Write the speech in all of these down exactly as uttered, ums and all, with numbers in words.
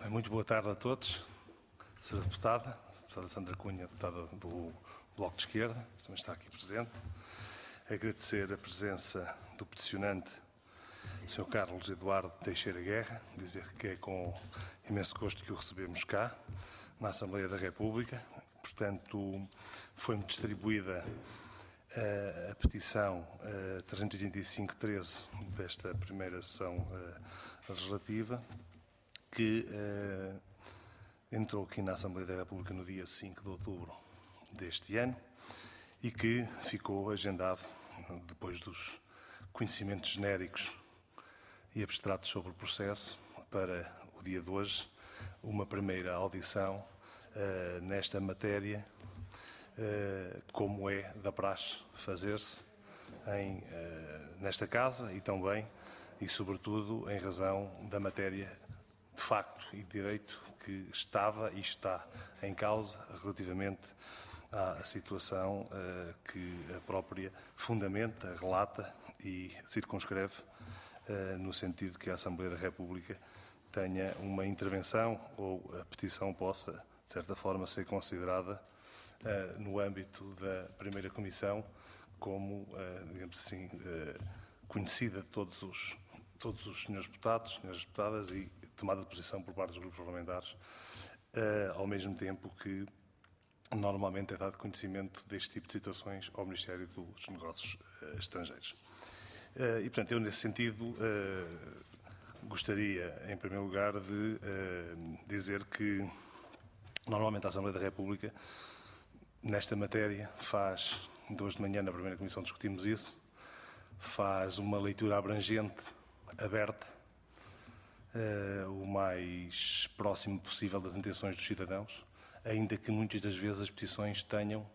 Muito boa tarde a todos. Senhora Deputada, Deputada Sandra Cunha, Deputada do Bloco de Esquerda, que também está aqui presente. Agradecer a presença do peticionante, senhor Carlos Eduardo Teixeira Guerra, dizer que é com imenso gosto que o recebemos cá, na Assembleia da República. Portanto, foi-me distribuída a, a petição trezentos e oitenta e cinco barra treze desta primeira sessão legislativa, que uh, entrou aqui na Assembleia da República no dia cinco de outubro deste ano e que ficou agendado, depois dos conhecimentos genéricos e abstratos sobre o processo, para o dia de hoje, uma primeira audição uh, nesta matéria, uh, como é da praxe fazer-se em, uh, nesta Casa e também, e sobretudo, em razão da matéria de facto e de direito que estava e está em causa relativamente à situação uh, que a própria fundamenta, relata e circunscreve uh, no sentido que a Assembleia da República tenha uma intervenção ou a petição possa, de certa forma, ser considerada uh, no âmbito da primeira comissão como, uh, digamos assim, uh, conhecida de todos os, todos os senhores deputados, senhoras deputadas e tomada de posição por parte dos grupos parlamentares, uh, ao mesmo tempo que normalmente é dado conhecimento deste tipo de situações ao Ministério dos Negócios uh, Estrangeiros. Uh, e, portanto, eu, nesse sentido, uh, gostaria, em primeiro lugar, de uh, dizer que, normalmente, a Assembleia da República, nesta matéria, faz, de hoje de manhã, na primeira comissão, discutimos isso, faz uma leitura abrangente, aberta, Uh, o mais próximo possível das intenções dos cidadãos, ainda que muitas das vezes as petições tenham,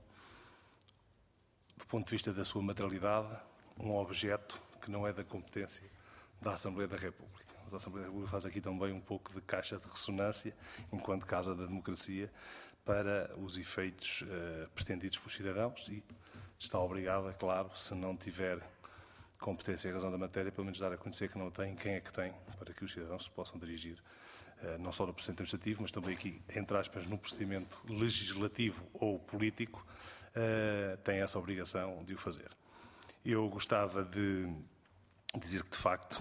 do ponto de vista da sua materialidade, um objeto que não é da competência da Assembleia da República. Mas a Assembleia da República faz aqui também um pouco de caixa de ressonância, enquanto Casa da Democracia, para os efeitos uh, pretendidos pelos cidadãos e está obrigada, claro, se não tiver competência e razão da matéria, pelo menos dar a conhecer que não tem, quem é que tem, para que os cidadãos se possam dirigir, não só no procedimento administrativo, mas também aqui, entre aspas, no procedimento legislativo ou político, tem essa obrigação de o fazer. Eu gostava de dizer que, de facto,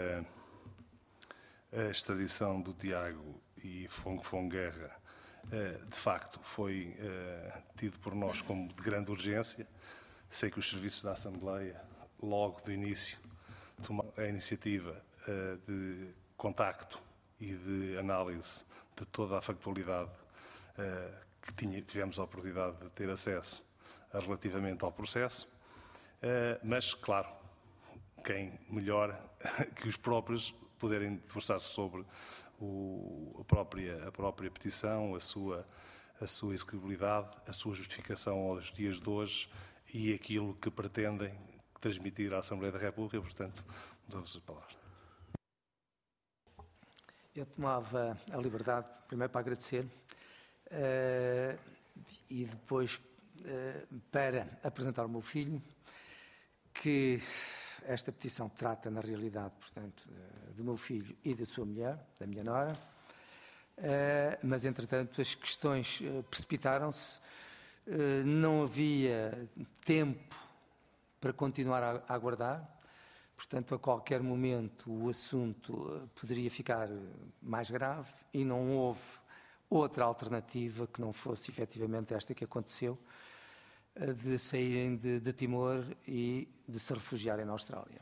a extradição do Tiago e Fong Fong Guerra, de facto, foi tido por nós como de grande urgência. Sei que os serviços da Assembleia, logo do início, tomaram a iniciativa uh, de contacto e de análise de toda a factualidade uh, que tinha, tivemos a oportunidade de ter acesso uh, relativamente ao processo, uh, mas, claro, quem melhor que os próprios poderem debruçar-se sobre o, a, própria, a própria petição, a sua, a sua execuibilidade, a sua justificação aos dias de hoje e aquilo que pretendem transmitir à Assembleia da República, portanto, dou-vos a palavra. Eu tomava a liberdade, primeiro para agradecer, uh, e depois uh, para apresentar o meu filho, que esta petição trata, na realidade, portanto, do meu filho e da sua mulher, da minha nora, uh, mas, entretanto, as questões uh, precipitaram-se, uh, não havia tempo para continuar a aguardar, portanto, a qualquer momento o assunto poderia ficar mais grave e não houve outra alternativa que não fosse efetivamente esta que aconteceu, de saírem de, de Timor e de se refugiarem na Austrália.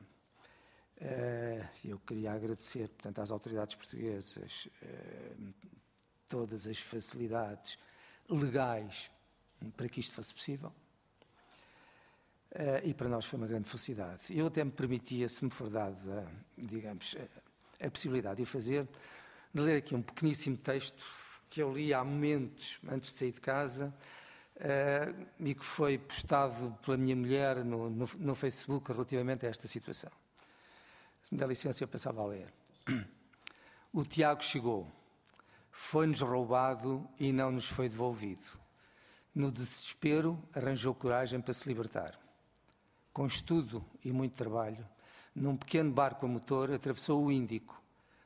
Eu queria agradecer, portanto, às autoridades portuguesas todas as facilidades legais para que isto fosse possível. Uh, e para nós foi uma grande felicidade. Eu até me permitia, se me for dada, digamos, a, a possibilidade de o fazer, de ler aqui um pequeníssimo texto que eu li há momentos antes de sair de casa uh, e que foi postado pela minha mulher no, no, no Facebook relativamente a esta situação. Se me dá licença, eu passava a ler. O Tiago chegou, foi-nos roubado e não nos foi devolvido. No desespero, arranjou coragem para se libertar. Com estudo e muito trabalho, num pequeno barco a motor, atravessou o Índico,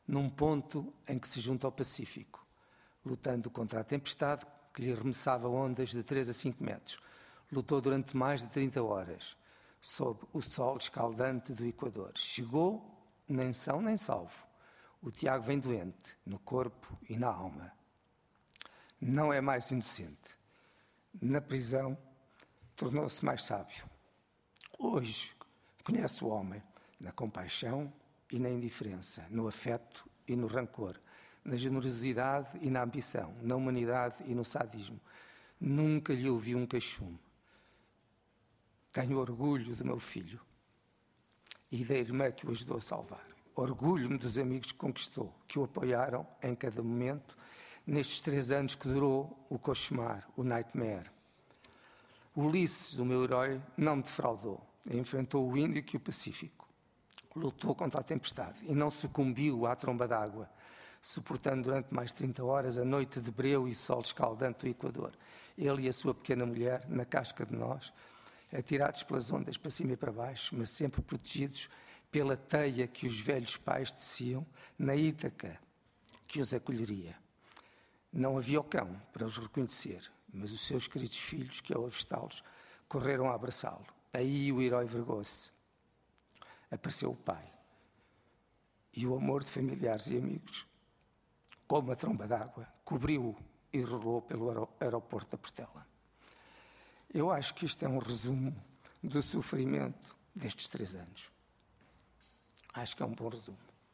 num ponto em que se junta ao Pacífico, lutando contra a tempestade que lhe arremessava ondas de três a cinco metros. Lutou durante mais de trinta horas, sob o sol escaldante do Equador. Chegou, nem são nem salvo. O Tiago vem doente, no corpo e na alma. Não é mais inocente. Na prisão, tornou-se mais sábio. Hoje, conhece o homem na compaixão e na indiferença, no afeto e no rancor, na generosidade e na ambição, na humanidade e no sadismo. Nunca lhe ouvi um queixume. Tenho orgulho do meu filho e da irmã que o ajudou a salvar. Orgulho-me dos amigos que conquistou, que o apoiaram em cada momento, nestes três anos que durou o cauchemar, o nightmare. Ulisses, o meu herói, não me defraudou. Enfrentou o Índico e o Pacífico. Lutou contra a tempestade e não sucumbiu à tromba d'água, suportando durante mais de trinta horas a noite de breu e sol escaldante do Equador. Ele e a sua pequena mulher, na casca de nós, atirados pelas ondas para cima e para baixo, mas sempre protegidos pela teia que os velhos pais teciam na Ítaca que os acolheria. Não havia o cão para os reconhecer, mas os seus queridos filhos, que ao avistá-los, correram a abraçá-lo. Aí o herói vergou-se. Apareceu o pai. E o amor de familiares e amigos, como uma tromba d'água, cobriu-o e rolou pelo aeroporto da Portela. Eu acho que isto é um resumo do sofrimento destes três anos. Acho que é um bom resumo.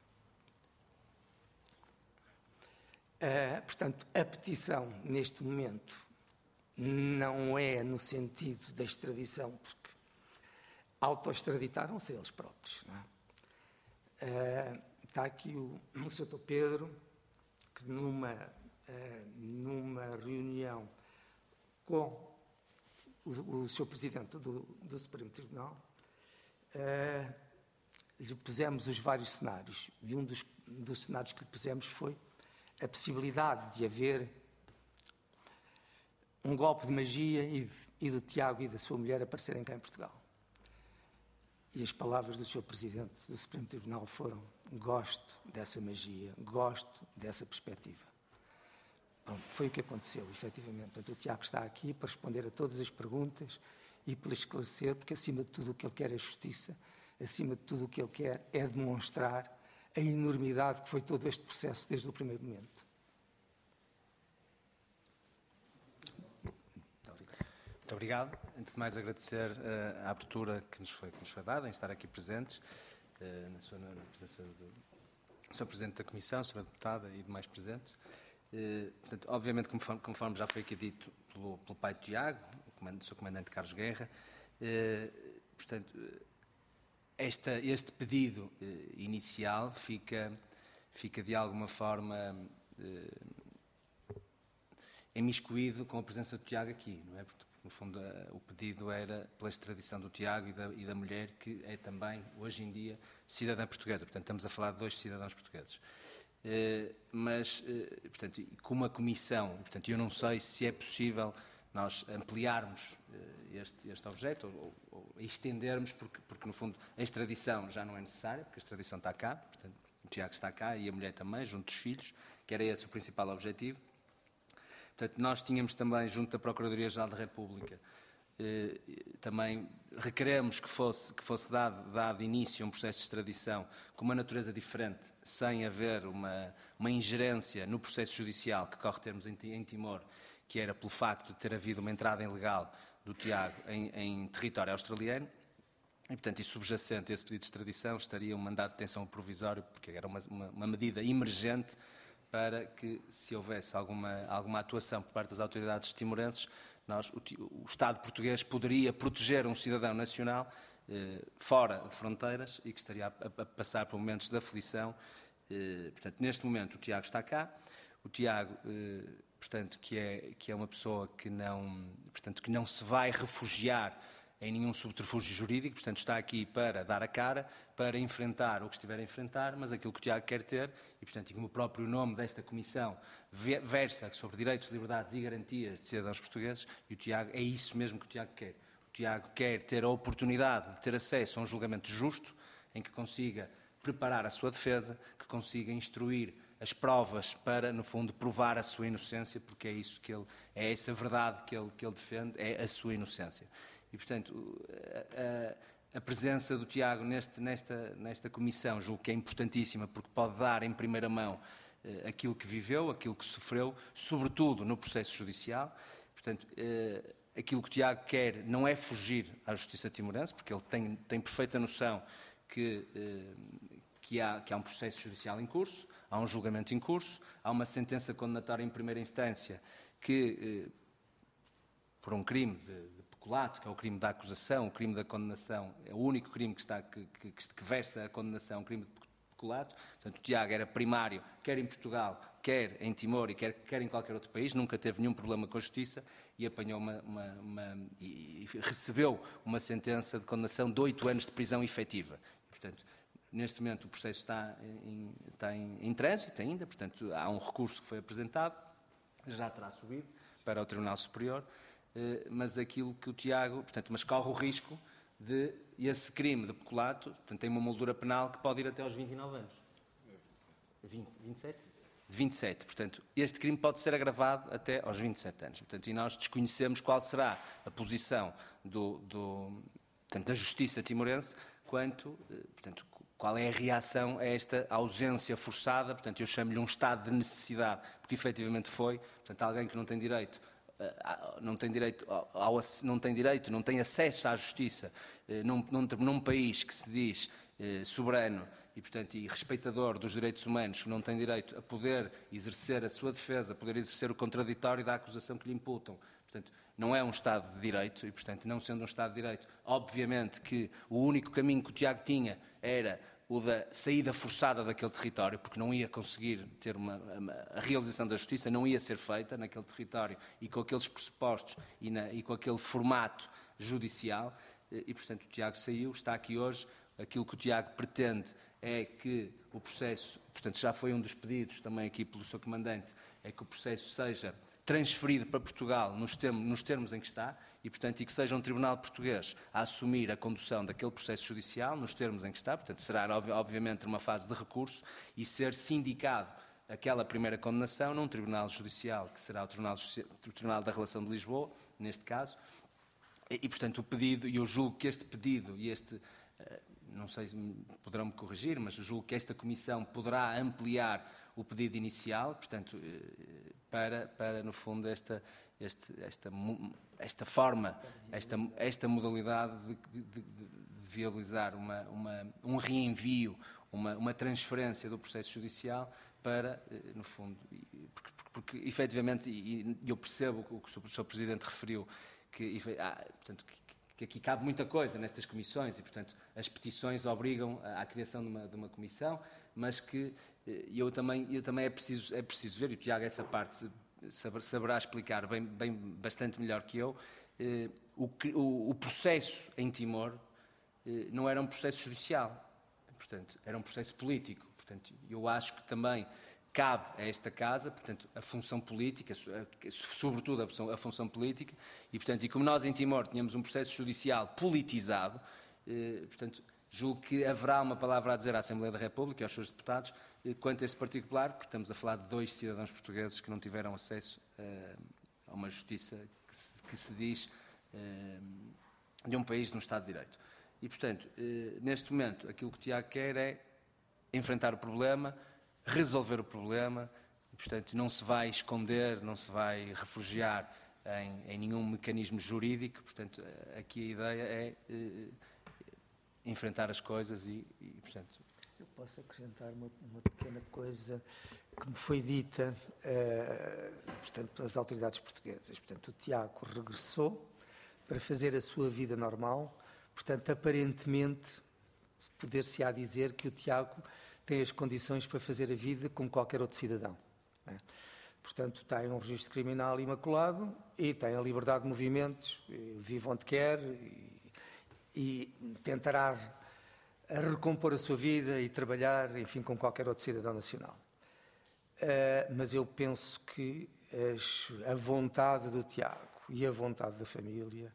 Uh, portanto, a petição, neste momento, não é no sentido da extradição, porque autoextraditaram-se eles próprios. Não é? Uh, está aqui o, o senhor Pedro, que numa, uh, numa reunião com o, o senhor Presidente do, do Supremo Tribunal, uh, lhe pusemos os vários cenários, e um dos, dos cenários que lhe pusemos foi a possibilidade de haver um golpe de magia e, e do Tiago e da sua mulher aparecerem cá em Portugal. E as palavras do senhor Presidente do Supremo Tribunal foram: gosto dessa magia, gosto dessa perspectiva. Pronto, foi o que aconteceu, efetivamente. Portanto, o Tiago está aqui para responder a todas as perguntas e para esclarecer, porque acima de tudo o que ele quer é justiça, acima de tudo o que ele quer é demonstrar a enormidade que foi todo este processo desde o primeiro momento. Muito obrigado. Antes de mais, agradecer uh, a abertura que nos, foi, que nos foi dada em estar aqui presentes, uh, na, sua, na presença do senhor Presidente da Comissão, senhora Deputada e demais presentes. Uh, portanto, obviamente, conforme, conforme já foi aqui dito pelo, pelo pai de Tiago, o, comandante, o seu Comandante Carlos Guerra, uh, portanto, esta, este pedido uh, inicial fica, fica de alguma forma uh, imiscuído com a presença do Tiago aqui, não é? Porque, no fundo, o pedido era pela extradição do Tiago e da, e da mulher, que é também, hoje em dia, cidadã portuguesa. Portanto, estamos a falar de dois cidadãos portugueses. Uh, mas, uh, portanto, como a Comissão, portanto, eu não sei se é possível nós ampliarmos uh, este, este objeto ou, ou, ou estendermos, porque, porque, no fundo, a extradição já não é necessária, porque a extradição está cá, portanto, o Tiago está cá e a mulher também, junto dos filhos, que era esse o principal objetivo. Portanto, nós tínhamos também, junto da Procuradoria-Geral da República, eh, também requeremos que fosse, que fosse dado, dado início a um processo de extradição com uma natureza diferente, sem haver uma, uma ingerência no processo judicial que corre termos em, em Timor, que era pelo facto de ter havido uma entrada ilegal do Tiago em, em território australiano. E, portanto, e subjacente a esse pedido de extradição estaria um mandado de detenção provisório, porque era uma, uma, uma medida emergente para que, se houvesse alguma, alguma atuação por parte das autoridades timorenses, nós, o, o Estado português poderia proteger um cidadão nacional eh, fora de fronteiras e que estaria a, a passar por momentos de aflição. Eh, portanto, neste momento o Tiago está cá. O Tiago, eh, portanto, que é, que é uma pessoa que não, portanto, que não se vai refugiar em nenhum subterfúgio jurídico, portanto está aqui para dar a cara, para enfrentar o que estiver a enfrentar, mas aquilo que o Tiago quer ter, e portanto, e como o próprio nome desta comissão versa sobre direitos, liberdades e garantias de cidadãos portugueses, e o Tiago, é isso mesmo que o Tiago quer. O Tiago quer ter a oportunidade de ter acesso a um julgamento justo, em que consiga preparar a sua defesa, que que consiga instruir as provas para, no fundo, provar a sua inocência, porque é isso que ele, é essa verdade que ele, que ele defende, é a sua inocência. E, portanto, a, a presença do Tiago neste, nesta, nesta comissão julgo que é importantíssima, porque pode dar em primeira mão eh, aquilo que viveu, aquilo que sofreu, sobretudo no processo judicial. Portanto, eh, aquilo que o Tiago quer não é fugir à justiça timorense, porque ele tem, tem perfeita noção que, eh, que, há, que há um processo judicial em curso, há um julgamento em curso, há uma sentença condenatória em primeira instância que, eh, por um crime de, de peculato, que é o crime da acusação, o crime da condenação, é o único crime que, está, que, que, que versa a condenação, o crime de peculato. Portanto, o Tiago era primário, quer em Portugal, quer em Timor e quer, quer em qualquer outro país, nunca teve nenhum problema com a justiça e apanhou uma, uma, uma e recebeu uma sentença de condenação de oito anos de prisão efetiva. Portanto, neste momento o processo está em, está em, em trânsito ainda, portanto há um recurso que foi apresentado, já terá subido para o Tribunal Superior, mas aquilo que o Tiago, portanto, mas corre o risco de esse crime de peculato, portanto, tem uma moldura penal que pode ir até aos vinte e nove anos. vinte, vinte e sete? De vinte e sete, portanto, este crime pode ser agravado até aos vinte e sete anos. Portanto, e nós desconhecemos qual será a posição do, do, portanto, da justiça timorense quanto, portanto, qual é a reação a esta ausência forçada. Portanto, eu chamo-lhe um estado de necessidade, porque efetivamente foi, portanto, alguém que não tem direito, não tem direito, ao, não tem direito, não tem acesso à justiça num, num, num país que se diz eh, soberano e, portanto, e respeitador dos direitos humanos, que não tem direito a poder exercer a sua defesa, a poder exercer o contraditório da acusação que lhe imputam. Portanto, não é um Estado de Direito e, portanto, não sendo um Estado de Direito, obviamente que o único caminho que o Tiago tinha era o da saída forçada daquele território, porque não ia conseguir ter uma, uma a realização da justiça, não ia ser feita naquele território e com aqueles pressupostos e, na, e com aquele formato judicial e, portanto, o Tiago saiu, está aqui hoje. Aquilo que o Tiago pretende é que o processo, portanto, já foi um dos pedidos também aqui pelo seu comandante, é que o processo seja transferido para Portugal nos termos, nos termos em que está e, portanto, e que seja um tribunal português a assumir a condução daquele processo judicial nos termos em que está. Portanto, será obviamente uma fase de recurso e ser sindicado aquela primeira condenação num tribunal judicial, que será o Tribunal, o tribunal da Relação de Lisboa, neste caso. E, e, portanto, o pedido, e eu julgo que este pedido e este... não sei se poderão me corrigir, mas julgo que esta Comissão poderá ampliar o pedido inicial, portanto, para, para no fundo, esta, este, esta, esta forma, esta, esta modalidade de, de, de viabilizar uma, uma, um reenvio, uma, uma transferência do processo judicial para, no fundo, porque, porque, porque efetivamente, e eu percebo o que o senhor Presidente referiu, que, ah, portanto, que, que aqui cabe muita coisa nestas comissões e, portanto, as petições obrigam à criação de uma, de uma comissão, mas que eu também, eu também é, preciso, é preciso ver, e o Tiago essa parte saberá explicar bem, bem, bastante melhor que eu, eh, o, o, o processo em Timor eh, não era um processo judicial, portanto, era um processo político. Portanto, eu acho que também cabe a esta Casa, portanto, a função política, sobretudo a função, a função política, e, portanto, e como nós em Timor tínhamos um processo judicial politizado, eh, portanto, julgo que haverá uma palavra a dizer à Assembleia da República e aos seus deputados eh, quanto a este particular, porque estamos a falar de dois cidadãos portugueses que não tiveram acesso eh, a uma justiça que se, que se diz eh, de um país de um Estado de Direito. E, portanto, eh, neste momento, aquilo que o Tiago quer é enfrentar o problema, resolver o problema, e, portanto, não se vai esconder, não se vai refugiar em, em nenhum mecanismo jurídico. Portanto, aqui a ideia é eh, enfrentar as coisas e, e, portanto... Eu posso acrescentar uma, uma pequena coisa que me foi dita, eh, portanto, pelas autoridades portuguesas. Portanto, o Tiago regressou para fazer a sua vida normal. Portanto, aparentemente, poder-se-á dizer que o Tiago tem as condições para fazer a vida como qualquer outro cidadão. Né? Portanto, tem um registro criminal imaculado e tem a liberdade de movimentos, vive onde quer e, e tentará a recompor a sua vida e trabalhar, enfim, como qualquer outro cidadão nacional. Uh, mas eu penso que as, a vontade do Tiago e a vontade da família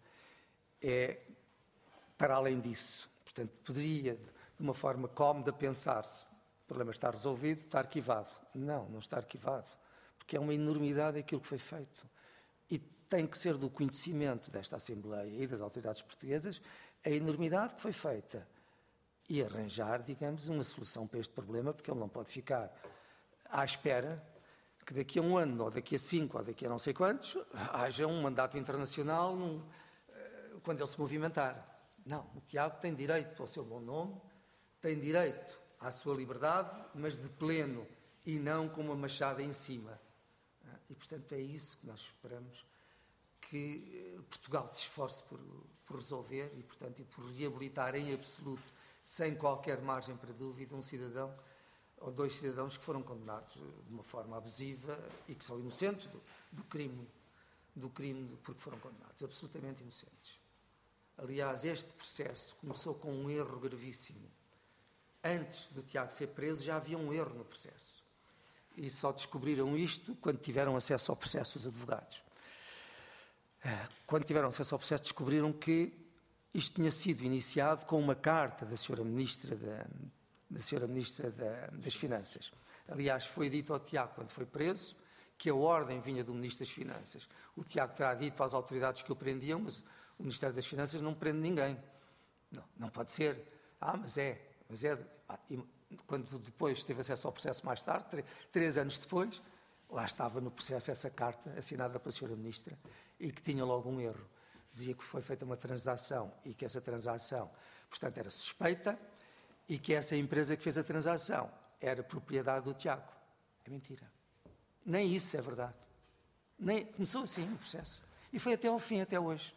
é para além disso. Portanto, poderia, de uma forma cómoda, pensar-se problema está resolvido, está arquivado. Não, não está arquivado, porque é uma enormidade aquilo que foi feito. E tem que ser do conhecimento desta Assembleia e das autoridades portuguesas a enormidade que foi feita e arranjar, digamos, uma solução para este problema, porque ele não pode ficar à espera que daqui a um ano, ou daqui a cinco, ou daqui a não sei quantos, haja um mandato internacional num, quando ele se movimentar. Não, o Tiago tem direito ao seu bom nome, tem direito à sua liberdade, mas de pleno e não com uma machada em cima. E, portanto, é isso que nós esperamos que Portugal se esforce por, por resolver e, portanto, e por reabilitar em absoluto, sem qualquer margem para dúvida, um cidadão ou dois cidadãos que foram condenados de uma forma abusiva e que são inocentes do, do crime, do crime porque foram condenados, absolutamente inocentes. Aliás, este processo começou com um erro gravíssimo. Antes do Tiago ser preso, já havia um erro no processo. E só descobriram isto quando tiveram acesso ao processo os advogados. Quando tiveram acesso ao processo, descobriram que isto tinha sido iniciado com uma carta da senhora Ministra, da, da senhora Ministra da, das Finanças. Aliás, foi dito ao Tiago, quando foi preso, que a ordem vinha do Ministro das Finanças. O Tiago terá dito para as autoridades que o prendiam, mas o Ministério das Finanças não prende ninguém. Não, não pode ser. Ah, mas é. Mas é. Ah, e quando depois teve acesso ao processo mais tarde, três anos depois, lá estava no processo essa carta assinada pela senhora Ministra e que tinha logo um erro. Dizia que foi feita uma transação e que essa transação, portanto, era suspeita e que essa empresa que fez a transação era propriedade do Tiago. É mentira. Nem isso é verdade. Nem, começou assim o processo. E foi até ao fim, até hoje.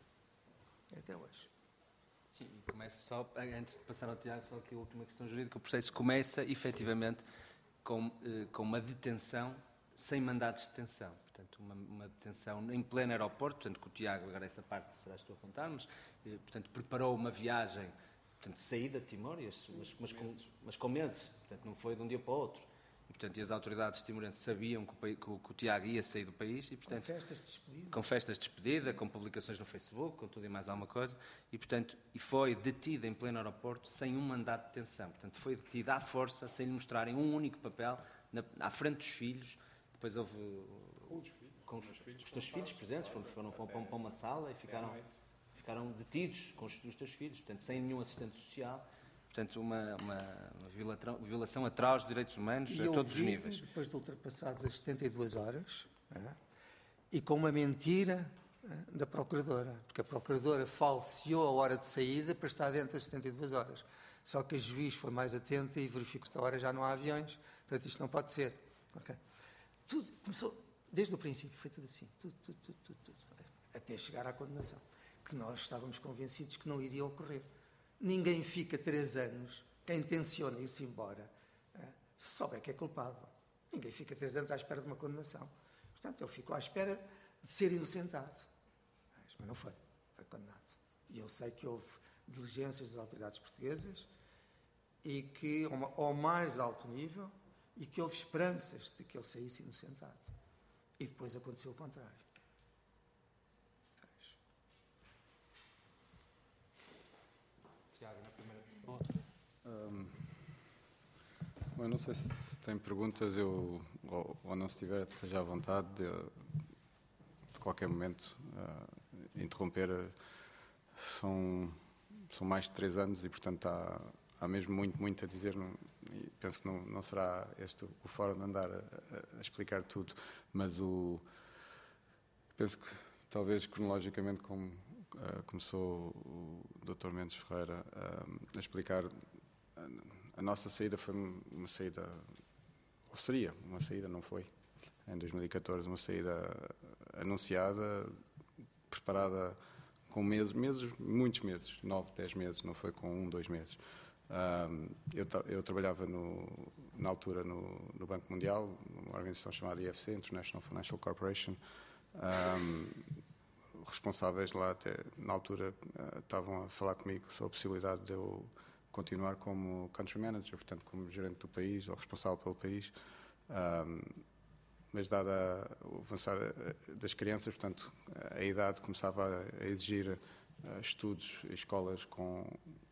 Até hoje. Sim, e começa só, antes de passar ao Tiago, só aqui a última questão jurídica, o processo começa, efetivamente, com, eh, com uma detenção sem mandados de detenção. Portanto, uma, uma detenção em pleno aeroporto, portanto, que o Tiago, agora essa parte será estou a contar, mas, eh, portanto, preparou uma viagem, portanto, de saída de Timor, mas, mas, com, mas com meses, portanto, não foi de um dia para o outro. E, portanto, e as autoridades timorenses sabiam que o, que, o, que o Tiago ia sair do país e, portanto, com festas de despedida, com festas de despedida, com publicações no Facebook, com tudo e mais alguma coisa, e, portanto, e foi detido em pleno aeroporto sem um mandato de detenção. Portanto, foi detido à força, sem lhe mostrarem um único papel, na, à frente dos filhos. Depois houve... Com os filhos. Com os, os teus filhos presentes, foram, foram para, para uma sala e ficaram, ficaram detidos com os, os teus filhos, portanto, sem nenhum assistente social. Portanto, uma, uma, uma violação, violação atroz de direitos humanos e a todos os ouvido, níveis. Depois de ultrapassadas as setenta e duas horas, é, e com uma mentira é, da Procuradora, porque a Procuradora falseou a hora de saída para estar dentro das setenta e duas horas. Só que a juiz foi mais atenta e verificou que esta hora já não há aviões, portanto isto não pode ser. Okay. Tudo começou, desde o princípio, foi tudo assim, tudo, tudo, tudo, tudo, tudo, até chegar à condenação, que nós estávamos convencidos que não iria ocorrer. Ninguém fica três anos, quem tenciona ir-se embora, se souber que é culpado. Ninguém fica três anos à espera de uma condenação. Portanto, ele ficou à espera de ser inocentado. Mas não foi, foi condenado. E eu sei que houve diligências das autoridades portuguesas e que, ao mais alto nível, e que houve esperanças de que ele saísse inocentado. E depois aconteceu o contrário. Tiago, na primeira pessoa. Um, bom, eu não sei se tem perguntas, eu, ou, ou não, se tiver, esteja à vontade de, de qualquer momento uh, interromper. São, são mais de três anos e, portanto, há, há mesmo muito, muito a dizer. Não, e penso que não, não será este o fórum de andar a, a explicar tudo, mas o, penso que talvez cronologicamente, como uh, começou o doutor Mendes Ferreira uh, a explicar, a, a nossa saída foi uma saída, ou seria uma saída, não foi, em dois mil e catorze, uma saída anunciada, preparada com meses, meses, muitos meses, nove, dez meses, não foi com um, dois meses. Um, eu, eu trabalhava no, na altura no, no Banco Mundial, uma organização chamada I F C, International Financial Corporation. Um, responsáveis lá até na altura uh, estavam a falar comigo sobre a possibilidade de eu continuar como country manager, portanto como gerente do país ou responsável pelo país. Um, mas dada o avançar das crianças, portanto a idade começava a exigir uh, estudos em escolas com com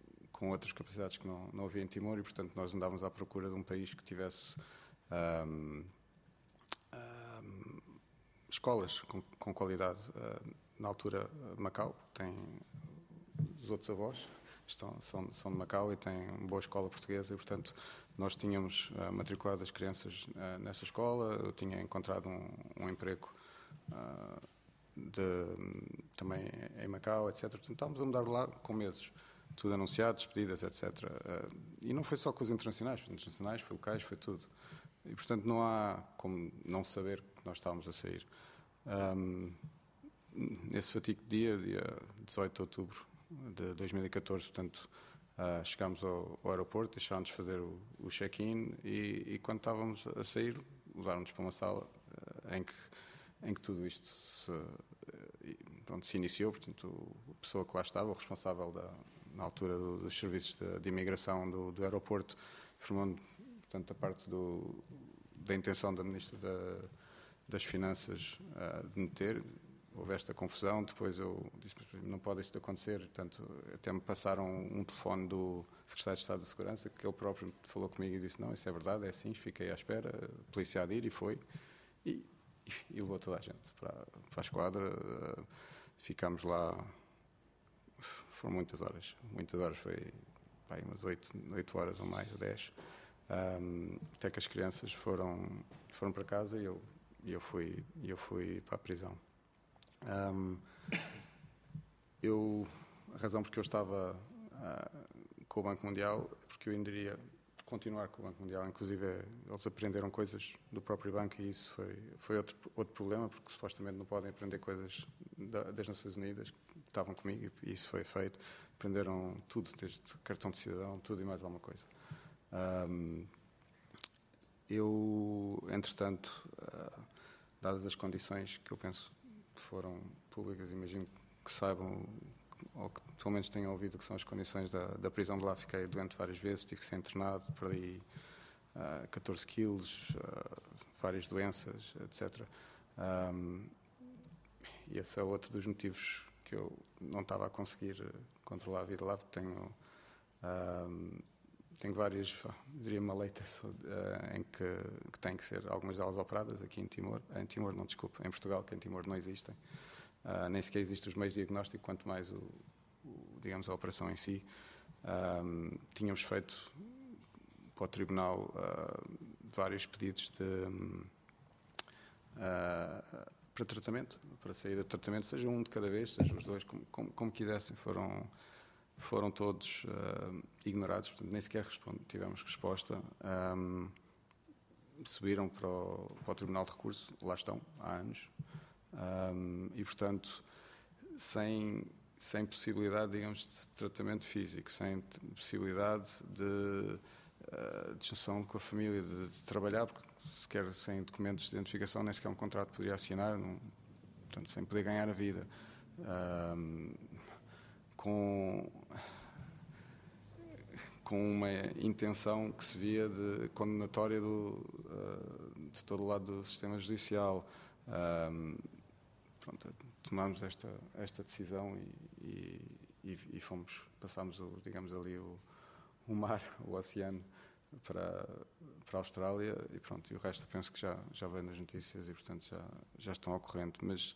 com outras capacidades que não, não havia em Timor, e portanto nós andávamos à procura de um país que tivesse um, um, escolas com, com qualidade. Uh, na altura, Macau tem os outros avós, estão, são, são de Macau e têm uma boa escola portuguesa, e portanto nós tínhamos uh, matriculado as crianças uh, nessa escola. Eu tinha encontrado um, um emprego uh, de, também em Macau, etcétera. Portanto, estávamos a mudar lá com meses. Tudo anunciado, despedidas, etcétera. Uh, e não foi só com os internacionais, foi internacionais, foi locais, foi tudo. E, portanto, não há como não saber que nós estávamos a sair. Um, nesse fatídico dia, dia dezoito de outubro de dois mil e catorze, portanto, uh, chegámos ao, ao aeroporto, deixámos de fazer o, o check-in e, e quando estávamos a sair, levaram-nos para uma sala uh, em, que, em que tudo isto se, uh, pronto, se iniciou. Portanto, a pessoa que lá estava, o responsável da, na altura do, dos serviços de, de imigração do, do aeroporto, informando, portanto, a parte do, da intenção da Ministra da, das Finanças uh, de meter. Houve esta confusão, depois eu disse, não pode isto acontecer, portanto, até me passaram um telefone do Secretário de Estado de Segurança, que ele próprio falou comigo e disse, não, isso é verdade, é assim, fiquei à espera, a polícia há de ir, e foi, e, e levou toda a gente para, para a esquadra. Uh, ficámos lá, foram muitas horas, muitas horas, foi pá, umas oito, oito horas ou mais, ou dez, um, até que as crianças foram, foram para casa e eu, e eu, fui, eu fui para a prisão. Um, eu, a razão porque eu estava uh, com o Banco Mundial é porque eu ainda iria continuar com o Banco Mundial. Inclusive, eles aprenderam coisas do próprio banco e isso foi, foi outro, outro problema, porque supostamente não podem aprender coisas da, das Nações Unidas, que estavam comigo, e isso foi feito. Aprenderam tudo, desde cartão de cidadão, tudo e mais alguma coisa. Um, eu, entretanto, uh, dadas as condições que eu penso foram públicas, imagino que saibam, ou que pelo menos tenham ouvido, que são as condições da, da prisão de lá. Fiquei doente várias vezes, tive que ser internado, perdi uh, catorze quilos, uh, várias doenças, etcétera. Um, e esse é outro dos motivos que eu não estava a conseguir controlar a vida lá, porque tenho, um, tenho várias, diria, maleitas uh, em que, que têm que ser, algumas delas operadas aqui em Timor, em Timor não, desculpa, em Portugal, que em Timor não existem. Uh, nem sequer existem os meios de diagnóstico, quanto mais o, o, digamos, a operação em si. Um, tínhamos feito para o Tribunal uh, vários pedidos de, uh, para tratamento, para saída de tratamento, seja um de cada vez, seja os dois, como, como, como quisessem. Foram, foram todos uh, ignorados, portanto, nem sequer responde, tivemos resposta. Um, subiram para o, para o Tribunal de Recurso, lá estão, há anos. Um, e, portanto, sem, sem possibilidade, digamos, de tratamento físico, sem possibilidade de, uh, de junção com a família, de, de trabalhar, porque sequer sem documentos de identificação, nem sequer um contrato poderia assinar, não, portanto, sem poder ganhar a vida. Um, com, com uma intenção que se via de condenatória do, uh, de todo o lado do sistema judicial. Um, Pronto, tomámos esta, esta decisão e, e, e fomos, passámos, o, digamos, ali o, o mar, o oceano, para, para a Austrália, e pronto, e o resto penso que já, já veio nas notícias e, portanto, já, já estão ao corrente. Mas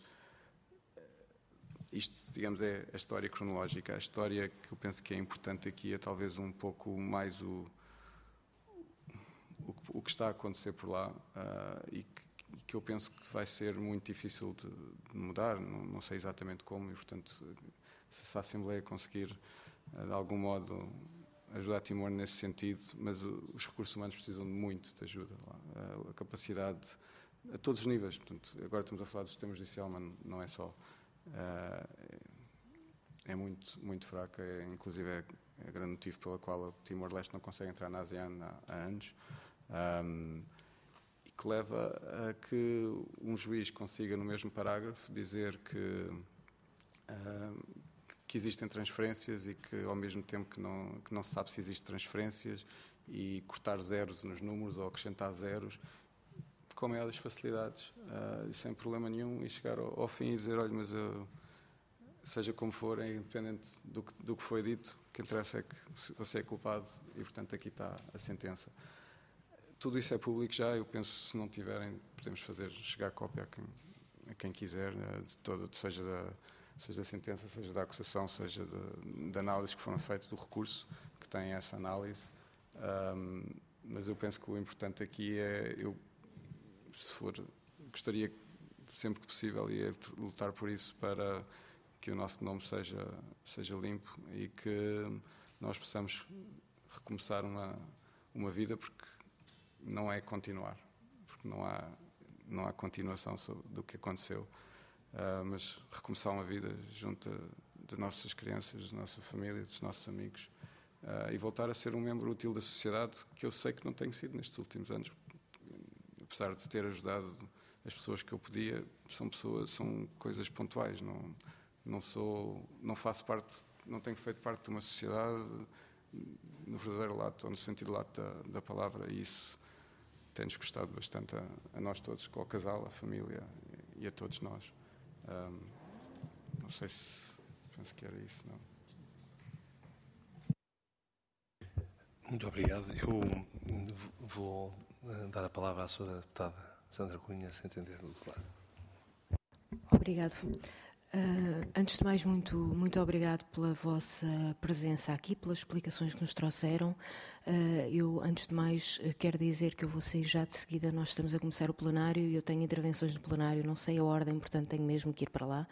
isto, digamos, é a história cronológica. A história que eu penso que é importante aqui é talvez um pouco mais o, o, o que está a acontecer por lá, uh, e que que eu penso que vai ser muito difícil de, de mudar, não, não sei exatamente como, e portanto, se a Assembleia conseguir, de algum modo, ajudar Timor nesse sentido, mas os recursos humanos precisam de muito de ajuda lá, a capacidade, a todos os níveis, portanto, agora estamos a falar do sistema judicial, mas não é só, é muito, muito fraca, é, inclusive é, é grande motivo pelo qual o Timor-Leste não consegue entrar na ASEAN há, há anos. Um, que leva a que um juiz consiga, no mesmo parágrafo, dizer que, uh, que existem transferências e que, ao mesmo tempo, que não, que não se sabe se existem transferências, e cortar zeros nos números ou acrescentar zeros, com a maior das facilidades, uh, sem problema nenhum, e chegar ao, ao fim e dizer, olha, mas eu, seja como for, é independente do que, do que foi dito, o que interessa é que você é culpado e, portanto, aqui está a sentença. Tudo isso é público já, eu penso, se não tiverem, podemos fazer chegar cópia a quem, a quem quiser, de todo, seja da, seja da sentença, seja da acusação, seja de, de análises que foram feitas do recurso, que tem essa análise. Um, mas eu penso que o importante aqui é, eu, se for, gostaria sempre que possível ia lutar por isso para que o nosso nome seja, seja limpo e que nós possamos recomeçar uma, uma vida, porque não é continuar, porque não há, não há continuação do que aconteceu, uh, mas recomeçar uma vida junto de, de nossas crianças, da nossa família, dos nossos amigos, uh, e voltar a ser um membro útil da sociedade, que eu sei que não tenho sido nestes últimos anos, apesar de ter ajudado as pessoas que eu podia, são pessoas, são coisas pontuais, não, não sou, não faço parte, não tenho feito parte de uma sociedade no verdadeiro lato, ou no sentido lato da, da palavra, e isso tem-nos custado bastante a, a nós todos, com o casal, a família e, e a todos nós. Um, não sei se penso que era isso, não. Muito obrigado. Eu vou dar a palavra à senhora deputada Sandra Cunha, se entender o celular. Obrigado. Uh, antes de mais, muito, muito obrigado pela vossa presença aqui, pelas explicações que nos trouxeram. Uh, eu, antes de mais, quero dizer que eu vou sair já de seguida. Nós estamos a começar o plenário e eu tenho intervenções no plenário, não sei a ordem, portanto tenho mesmo que ir para lá.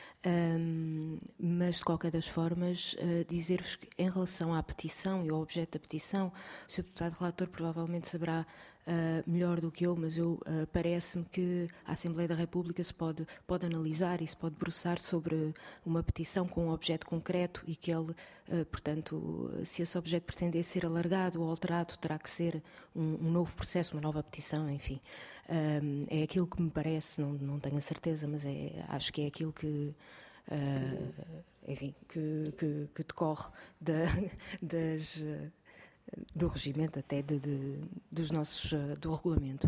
Um, mas, de qualquer das formas, uh, dizer-vos que, em relação à petição e ao objeto da petição, o senhor Deputado Relator provavelmente saberá uh, melhor do que eu, mas eu uh, parece-me que a Assembleia da República se pode, pode analisar e se pode debruçar sobre uma petição com um objeto concreto e que ele, uh, portanto, se esse objeto pretender ser alargado ou alterado, terá que ser um, um novo processo, uma nova petição, enfim. Um, é aquilo que me parece, não, não tenho a certeza, mas é, acho que é aquilo que, uh, enfim, que, que, que decorre da, das, do regimento, até de, de, dos nossos, do regulamento.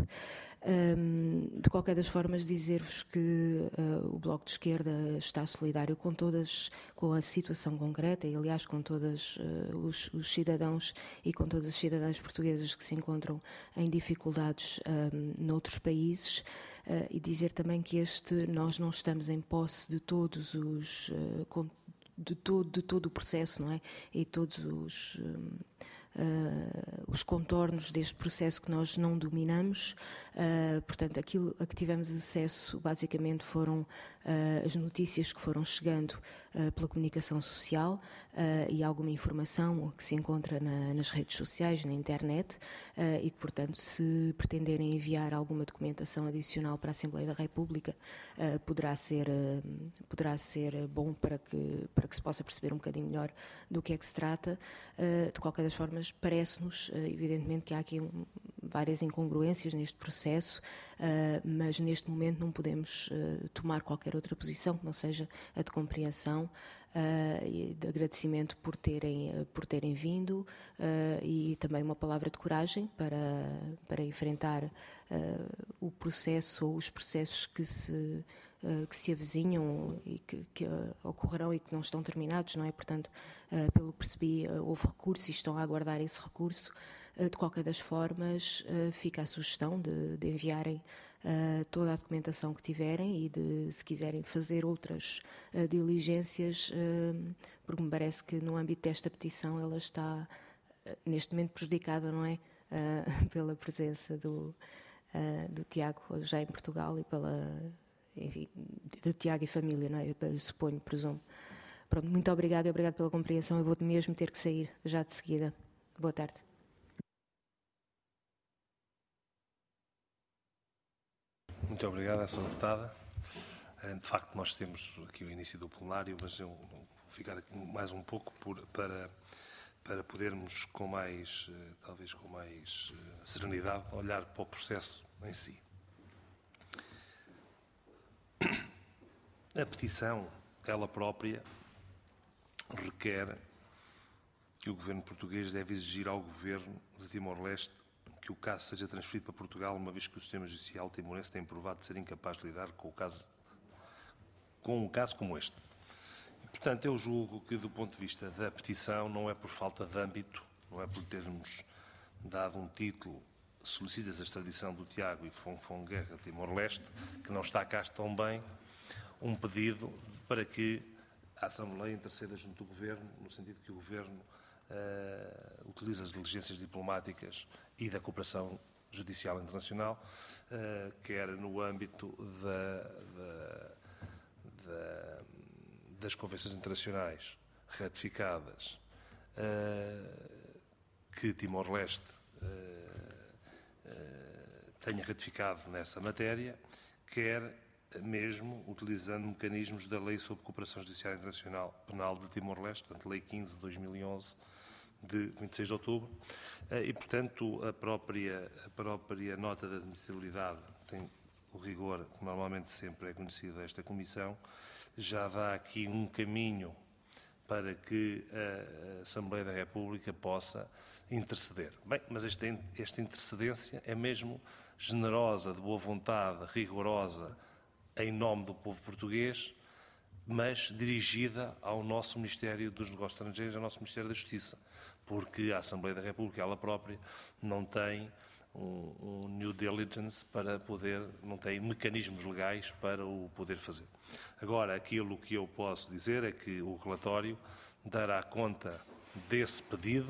Um, de qualquer das formas, dizer-vos que uh, o Bloco de Esquerda está solidário com todas, com a situação concreta e, aliás, com todos uh, os, os cidadãos e com todas as cidadãs portuguesas que se encontram em dificuldades um, noutros países. Uh, e dizer também que este, nós não estamos em posse de todos os, uh, de, todo, de todo o processo, não é? E todos os... Um, Uh, os contornos deste processo que nós não dominamos. Uh, portanto, aquilo a que tivemos acesso basicamente foram uh, as notícias que foram chegando uh, pela comunicação social uh, e alguma informação que se encontra na, nas redes sociais, na internet, uh, e que, portanto, se pretenderem enviar alguma documentação adicional para a Assembleia da República, uh, poderá ser, uh, poderá ser bom para que, para que se possa perceber um bocadinho melhor do que é que se trata. Uh, de qualquer das formas, parece-nos, evidentemente, que há aqui um, várias incongruências neste processo, uh, mas neste momento não podemos uh, tomar qualquer outra posição que não seja a de compreensão uh, e de agradecimento por terem, uh, por terem vindo uh, e também uma palavra de coragem para, para enfrentar uh, o processo ou os processos que se... Uh, que se avizinham e que, que uh, ocorrerão e que não estão terminados, não é? Portanto, uh, pelo que percebi, uh, houve recurso e estão a aguardar esse recurso. Uh, de qualquer das formas, uh, fica a sugestão de, de enviarem uh, toda a documentação que tiverem e de, se quiserem fazer outras uh, diligências, uh, porque me parece que no âmbito desta petição ela está, uh, neste momento, prejudicada, não é? Uh, pela presença do, uh, do Tiago já em Portugal e pela... enfim, do Tiago e família, não é? Eu suponho, presumo. Pronto, muito obrigada e obrigado pela compreensão. Eu vou mesmo ter que sair já de seguida. Boa tarde. Muito obrigado, a senhora deputada. De facto, nós temos aqui o início do plenário, mas eu vou ficar aqui mais um pouco por, para, para podermos, com mais, talvez com mais serenidade, olhar para o processo em si. A petição, ela própria, requer que o governo português deve exigir ao governo de Timor-Leste que o caso seja transferido para Portugal, uma vez que o sistema judicial timorense tem provado ser incapaz de lidar com o caso, com um caso como este. Portanto, eu julgo que, do ponto de vista da petição, não é por falta de âmbito, não é por termos dado um título, solicitas a extradição do Tiago e Fonfon Guerra de Timor-Leste, que não está cá tão bem, um pedido para que a Assembleia interceda junto do Governo, no sentido que o Governo uh, utilize as diligências diplomáticas e da cooperação judicial internacional, uh, quer no âmbito da, da, da, das convenções internacionais ratificadas, uh, que Timor-Leste uh, uh, tenha ratificado nessa matéria, quer mesmo utilizando mecanismos da Lei sobre Cooperação Judiciária Internacional Penal de Timor-Leste, portanto, Lei quinze de dois mil e onze, de vinte e seis de outubro, e, portanto, a própria, a própria nota de admissibilidade tem o rigor que normalmente sempre é conhecido a esta Comissão, já dá aqui um caminho para que a Assembleia da República possa interceder. Bem, mas esta, esta intercedência é mesmo generosa, de boa vontade, rigorosa, em nome do povo português, mas dirigida ao nosso Ministério dos Negócios Estrangeiros, ao nosso Ministério da Justiça, porque a Assembleia da República, ela própria, não tem um, um due diligence para poder, não tem mecanismos legais para o poder fazer. Agora, aquilo que eu posso dizer é que o relatório dará conta desse pedido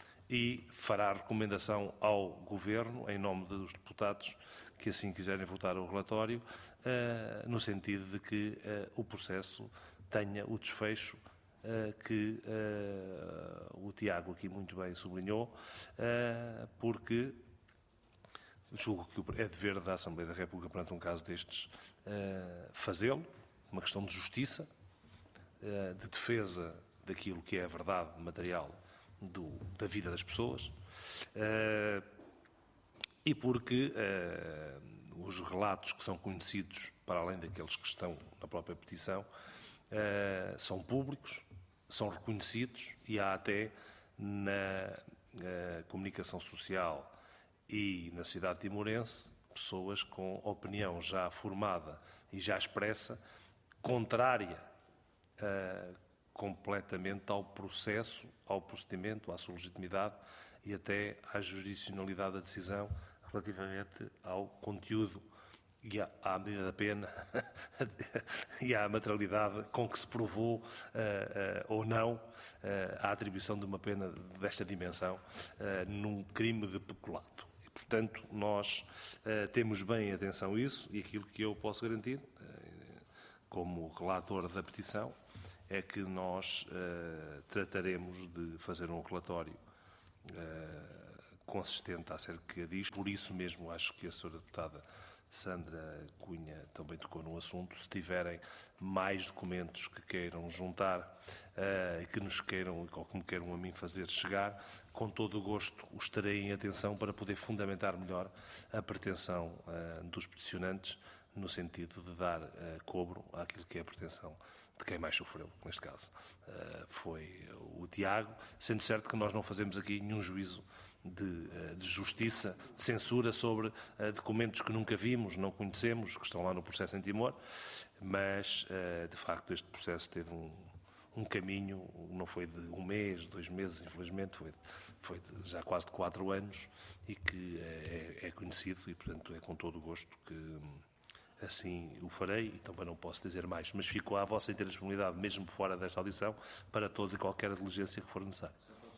e fará recomendação ao Governo, em nome dos deputados que assim quiserem votar o relatório, uh, no sentido de que uh, o processo tenha o desfecho uh, que uh, o Tiago aqui muito bem sublinhou, uh, porque julgo que é dever da Assembleia da República, perante um caso destes, uh, fazê-lo, uma questão de justiça, uh, de defesa daquilo que é a verdade material do, da vida das pessoas, uh, e porque uh, os relatos que são conhecidos, para além daqueles que estão na própria petição, uh, são públicos, são reconhecidos e há até na uh, comunicação social e na sociedade timorense pessoas com opinião já formada e já expressa, contrária uh, completamente ao processo, ao procedimento, à sua legitimidade e até à jurisdicionalidade da decisão relativamente ao conteúdo e à, à medida da pena e à materialidade com que se provou uh, uh, ou não uh, a atribuição de uma pena desta dimensão uh, num crime de peculato. E, portanto, nós uh, temos bem atenção a isso e aquilo que eu posso garantir, uh, como relator da petição, é que nós uh, trataremos de fazer um relatório uh, consistente acerca disto. Por isso mesmo, acho que a senhora deputada Sandra Cunha também tocou no assunto. Se tiverem mais documentos que queiram juntar e uh, que nos queiram, ou que me queiram a mim fazer chegar, com todo o gosto os terei em atenção para poder fundamentar melhor a pretensão uh, dos peticionantes, no sentido de dar uh, cobro àquilo que é a pretensão de quem mais sofreu, neste caso. Uh, foi o Tiago, sendo certo que nós não fazemos aqui nenhum juízo de, de justiça, de censura sobre uh, documentos que nunca vimos, não conhecemos, que estão lá no processo em Timor, mas, uh, de facto, este processo teve um, um caminho, não foi de um mês, dois meses, infelizmente, foi, foi de, já quase de quatro anos, e que é, é conhecido, e, portanto, é com todo o gosto que assim o farei, e também não posso dizer mais, mas fico à vossa inteira disponibilidade, mesmo fora desta audição, para toda e qualquer diligência que for necessária.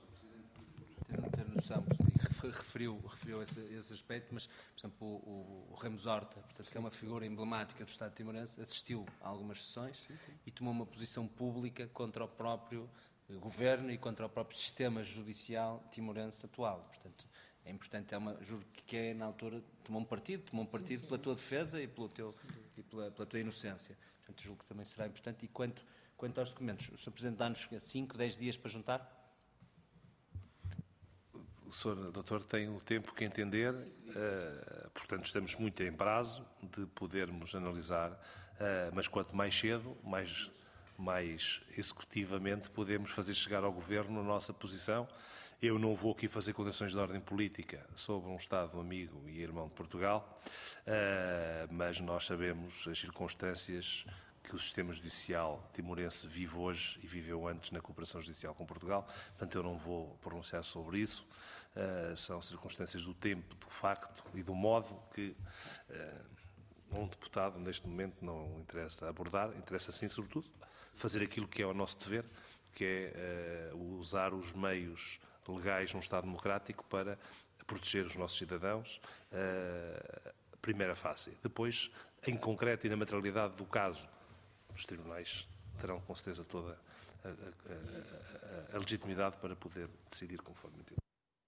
Ter, ter noção, referiu, referiu esse, esse aspecto, mas, por exemplo, o, o Ramos Horta, portanto, que é uma figura emblemática do Estado timorense, assistiu a algumas sessões sim, sim. e tomou uma posição pública contra o próprio governo e contra o próprio sistema judicial timorense atual. Portanto, é importante, é uma, juro que é, na altura, tomou um partido, tomou um partido sim, sim. pela tua defesa e, pelo teu, e pela, pela tua inocência. Portanto, julgo que também será importante. E quanto, quanto aos documentos, o senhor Presidente dá-nos cinco, dez dias para juntar? O senhor Doutor tem o tempo que entender, uh, portanto estamos muito em prazo de podermos analisar, uh, mas quanto mais cedo, mais, mais executivamente podemos fazer chegar ao Governo a nossa posição. Eu não vou aqui fazer condenações de ordem política sobre um Estado amigo e irmão de Portugal, uh, mas nós sabemos as circunstâncias que o sistema judicial timorense vive hoje e viveu antes na cooperação judicial com Portugal. Portanto, eu não vou pronunciar sobre isso. Uh, são circunstâncias do tempo, do facto e do modo que uh, um deputado, neste momento, não interessa abordar. Interessa, sim, sobretudo, fazer aquilo que é o nosso dever, que é uh, usar os meios legais num Estado democrático para proteger os nossos cidadãos. Uh, primeira fase. Depois, em concreto e na materialidade do caso, os tribunais terão com certeza toda a, a, a, a legitimidade para poder decidir conforme entender.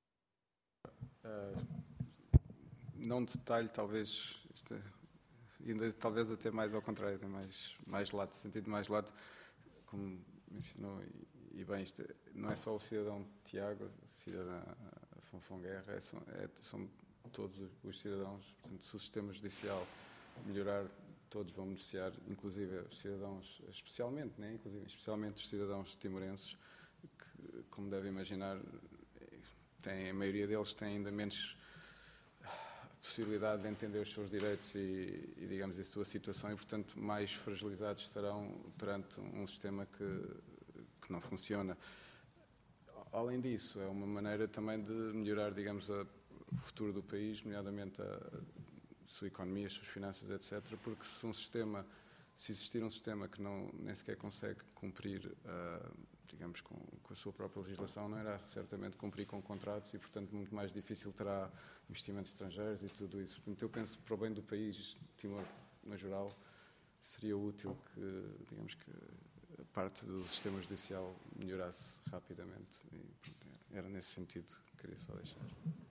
Uh, não detalhe, talvez, isto, ainda, talvez até mais ao contrário, tem mais, mais lato, sentido mais lato, como mencionou, e, e bem, isto não é só o cidadão Tiago, a cidadã Fonfon Guerra, é, são, é, são todos os cidadãos. Portanto, se o sistema judicial melhorar, todos vão beneficiar, inclusive os cidadãos, especialmente, né? inclusive, especialmente os cidadãos timorenses, que, como devem imaginar, têm, a maioria deles tem ainda menos possibilidade de entender os seus direitos e, e digamos, a sua situação, e, portanto, mais fragilizados estarão perante um sistema que, que não funciona. Além disso, é uma maneira também de melhorar, digamos, a, o futuro do país, nomeadamente a, a sua economia, as suas finanças, etcétera. Porque se um sistema, se existir um sistema que não, nem sequer consegue cumprir, uh, digamos, com, com a sua própria legislação, não irá certamente cumprir com contratos e, portanto, muito mais difícil terá investimentos estrangeiros e tudo isso. Portanto, eu penso que para o bem do país, Timor, no geral, seria útil que, digamos, que a parte do sistema judicial melhorasse rapidamente. E, pronto, era nesse sentido que queria só deixar.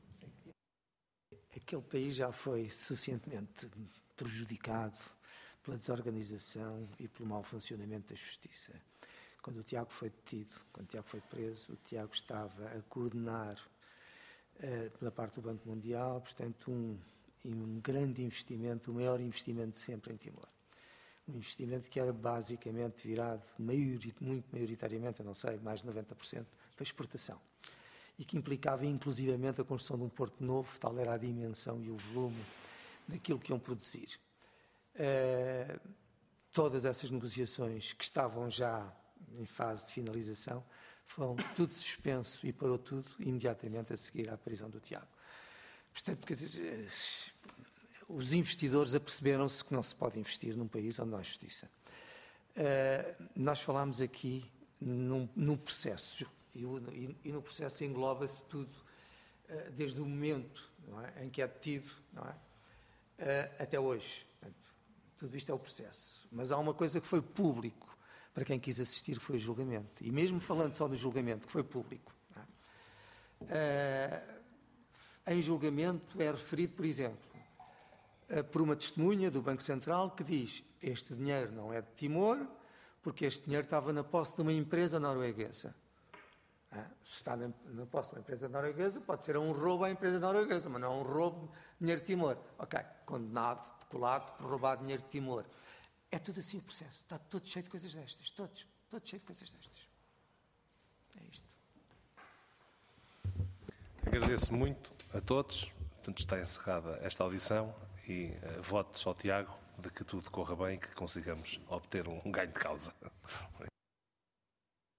Aquele país já foi suficientemente prejudicado pela desorganização e pelo mau funcionamento da justiça. Quando o Tiago foi detido, quando o Tiago foi preso, o Tiago estava a coordenar uh, pela parte do Banco Mundial, portanto, um, um grande investimento, o maior investimento de sempre em Timor. Um investimento que era basicamente virado, maiorit, muito maioritariamente, eu não sei, mais de noventa por cento, para exportação. E que implicava inclusivamente a construção de um porto novo, tal era a dimensão e o volume daquilo que iam produzir. Uh, todas essas negociações que estavam já em fase de finalização foram tudo suspenso e parou tudo imediatamente a seguir à prisão do Tiago. Portanto, quer dizer, os investidores aperceberam-se que não se pode investir num país onde não há justiça. Uh, nós falámos aqui num, num processo, e, e, e no processo engloba-se tudo, uh, desde o momento, não é, em que é detido, não é, uh, até hoje. Portanto, tudo isto é o processo. Mas há uma coisa que foi público para quem quis assistir, que foi o julgamento. E mesmo falando só do julgamento, que foi público, não é, uh, em julgamento é referido, por exemplo, por uma testemunha do Banco Central que diz: este dinheiro não é de Timor, porque este dinheiro estava na posse de uma empresa norueguesa. Ah, se está na, na posse de uma empresa norueguesa, pode ser um roubo à empresa norueguesa, mas não um roubo de dinheiro de Timor. Ok, condenado, peculado por roubar dinheiro de Timor. É tudo assim o processo. Está todo cheio de coisas destas. Todos, todo cheio de coisas destas. É isto. Agradeço muito a todos. Portanto, está encerrada esta audição. E uh, votos ao Tiago de que tudo corra bem e que consigamos obter um ganho de causa.